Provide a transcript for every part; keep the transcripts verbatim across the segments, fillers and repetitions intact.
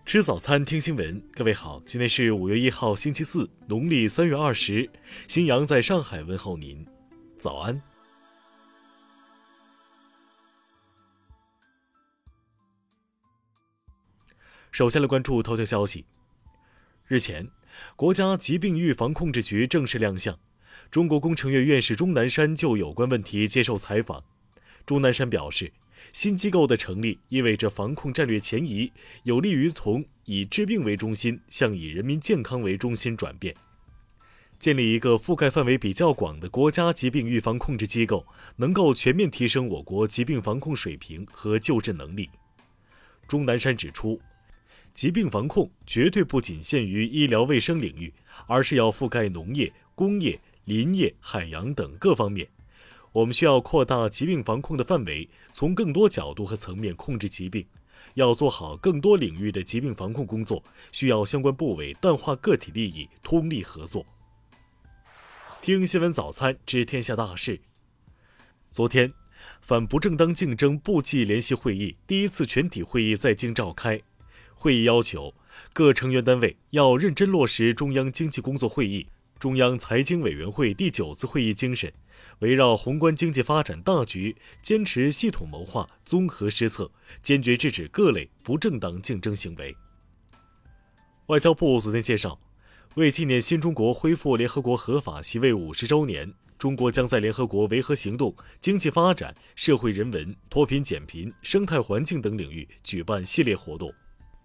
吃早餐，听新闻。各位好，今天是五月一号，星期四，农历三月二十。新阳在上海问候您，早安。首先来关注头条消息。日前，国家疾病预防控制局正式亮相，中国工程院院士钟南山就有关问题接受采访。钟南山表示，新机构的成立意味着防控战略前移，有利于从以治病为中心向以人民健康为中心转变。建立一个覆盖范围比较广的国家疾病预防控制机构，能够全面提升我国疾病防控水平和救治能力。钟南山指出，疾病防控绝对不仅限于医疗卫生领域，而是要覆盖农业、工业、林业、海洋等各方面。我们需要扩大疾病防控的范围，从更多角度和层面控制疾病。要做好更多领域的疾病防控工作，需要相关部委淡化个体利益，通力合作。听新闻早餐，知天下大事。昨天，反不正当竞争部际联席会议第一次全体会议在京召开。会议要求各成员单位要认真落实中央经济工作会议、中央财经委员会第九次会议精神，围绕宏观经济发展大局，坚持系统谋划、综合施策，坚决制止各类不正当竞争行为。外交部昨天介绍，为纪念新中国恢复联合国合法席位五十周年，中国将在联合国维和行动、经济发展、社会人文、脱贫减贫、生态环境等领域举办系列活动。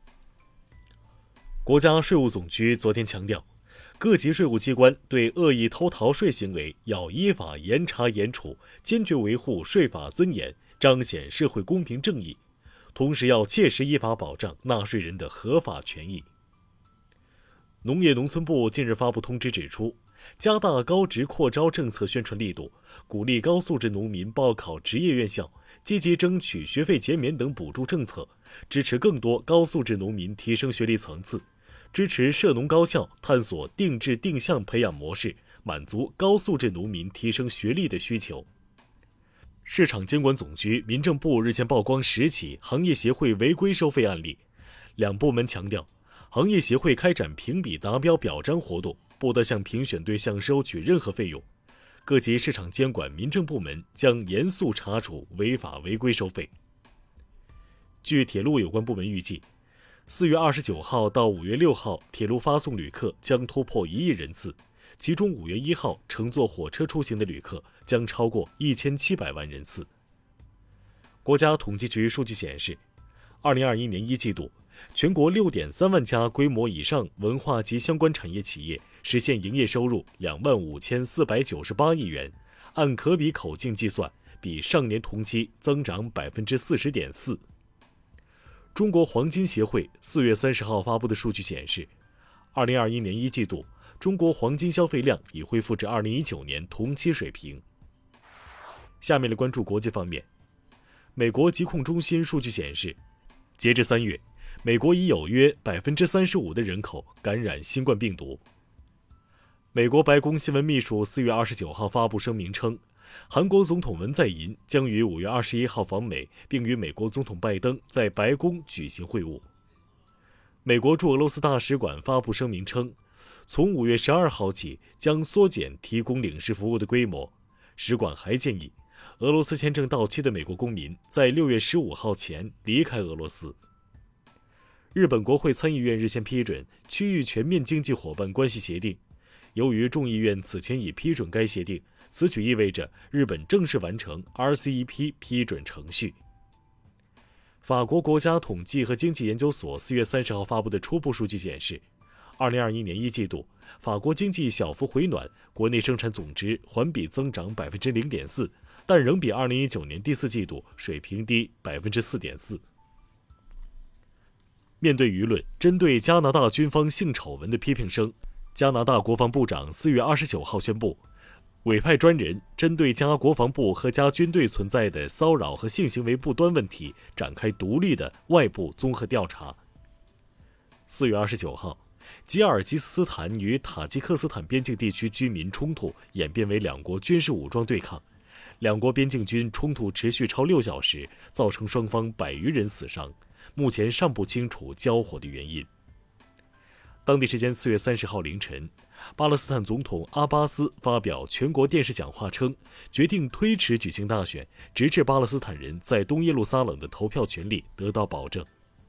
国家税务总局昨天强调，各级税务机关对恶意偷逃税行为要依法严查严处，坚决维护税法尊严，彰显社会公平正义，同时要切实依法保障纳税人的合法权益。农业农村部近日发布通知指出，加大高职扩招政策宣传力度，鼓励高素质农民报考职业院校，积极争取学费减免等补助政策，支持更多高素质农民提升学历层次，支持涉农高校探索定制定向培养模式，满足高素质农民提升学历的需求。市场监管总局、民政部日前曝光十起行业协会违规收费案例，两部门强调，行业协会开展评比达标表彰活动，不得向评选对象收取任何费用。各级市场监管、民政部门将严肃查处违法违规收费。据铁路有关部门预计，四月二十九号到五月六号，铁路发送旅客将突破一亿人次，其中五月一号乘坐火车出行的旅客将超过一千七百万人次。国家统计局数据显示，二零二一年一季度，全国六点三万家规模以上文化及相关产业企业实现营业收入两万五千四百九十八亿元，按可比口径计算，比上年同期增长百分之四十点四。中国黄金协会四月三十号发布的数据显示，二零二一年一季度，中国黄金消费量已恢复至二零一九年同期水平。下面来关注国际方面。美国疾控中心数据显示，截至三月，美国已有约百分之三十五的人口感染新冠病毒。美国白宫新闻秘书四月二十九号发布声明称，韩国总统文在寅将于五月二十一号访美，并与美国总统拜登在白宫举行会晤。美国驻俄罗斯大使馆发布声明称，从五月十二号起将缩减提供领事服务的规模。使馆还建议，俄罗斯签证到期的美国公民在六月十五号前离开俄罗斯。日本国会参议院日前批准区域全面经济伙伴关系协定，由于众议院此前已批准该协定，此举意味着日本正式完成 R C E P 批准程序。法国国家统计和经济研究所四月三十号发布的初步数据显示，二零二一年一季度，法国经济小幅回暖，国内生产总值环比增长百分之零点四，但仍比二零一九年第四季度水平低百分之四点四。面对舆论针对加拿大军方性丑闻的批评声，加拿大国防部长四月二十九号宣布，委派专人针对加国防部和加军队存在的骚扰和性行为不端问题展开独立的外部综合调查。四月二十九号，吉尔吉斯斯坦与塔吉克斯坦边境地区居民冲突演变为两国军事武装对抗，两国边境军冲突持续超六小时，造成双方百余人死伤， 目前尚不清楚交火的原因。当地时间四月三十号凌晨，巴勒斯坦总统阿巴斯发表全国电视讲话称，决定推迟举行大选，直至巴勒斯坦人在东耶路撒冷的投票权利得到保证。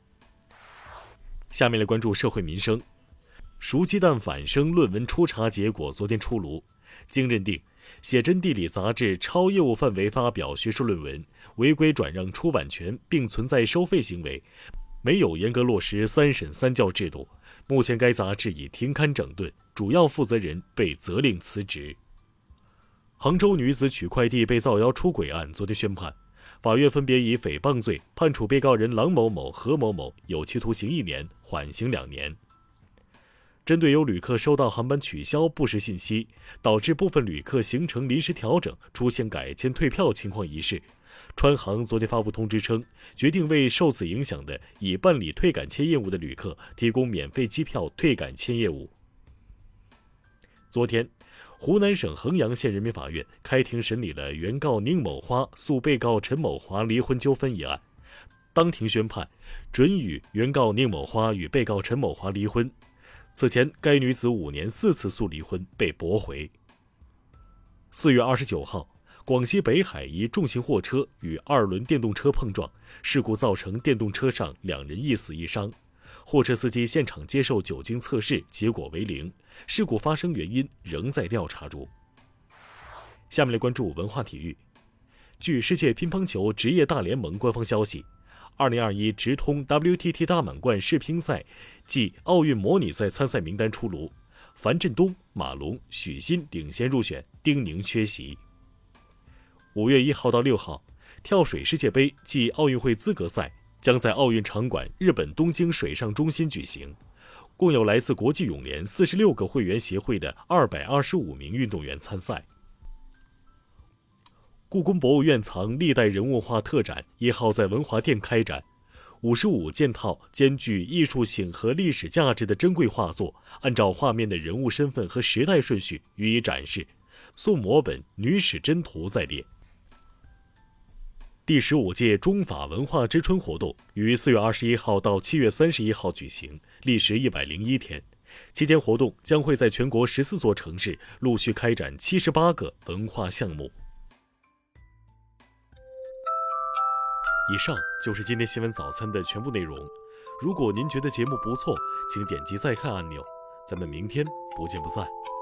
下面来关注社会民生。熟鸡蛋反生论文初查结果昨天出炉，经认定，写真地理杂志超业务范围发表学术论文，违规转让出版权并存在收费行为，没有严格落实三审三校制度。目前该杂志已停刊整顿，主要负责人被责令辞职。杭州女子取快递被造谣出轨案昨天宣判，法院分别以诽谤罪判处被告人郎某某、何某某有期徒刑一年，缓刑两年。针对有旅客收到航班取消不实信息，导致部分旅客行程临时调整，出现改签退票情况一事，川航昨天发布通知称，决定为受此影响的已办理退改签业务的旅客提供免费机票退改签业务。昨天，湖南省衡阳县人民法院开庭审理了原告宁某花诉被告陈某华离婚纠纷一案，当庭宣判，准予原告宁某花与被告陈某华离婚。此前，该女子五年四次诉离婚被驳回。四月二十九号，广西北海一重型货车与二轮电动车碰撞，事故造成电动车上两人一死一伤。货车司机现场接受酒精测试，结果为零。事故发生原因仍在调查中。下面来关注文化体育。据世界乒乓球职业大联盟官方消息，二零二一直通 W T T 大满贯世乒赛暨奥运模拟赛参赛名单出炉，樊振东、马龙、许昕领衔入选，丁宁缺席。五月一号到六号，跳水世界杯暨奥运会资格赛将在奥运场馆日本东京水上中心举行，共有来自国际泳联四十六个会员协会的二百二十五名运动员参赛。故宫博物院藏历代人物画特展一号在文华殿开展，五十五件套兼具艺术性和历史价值的珍贵画作，按照画面的人物身份和时代顺序予以展示，宋摹本女史箴图在列。第十五届中法文化之春活动于四月二十一号到七月三十一号举行，历时一百零一天。期间活动将会在全国十四座城市陆续开展七十八个文化项目。以上就是今天新闻早餐的全部内容。如果您觉得节目不错，请点击再看按钮。咱们明天不见不散。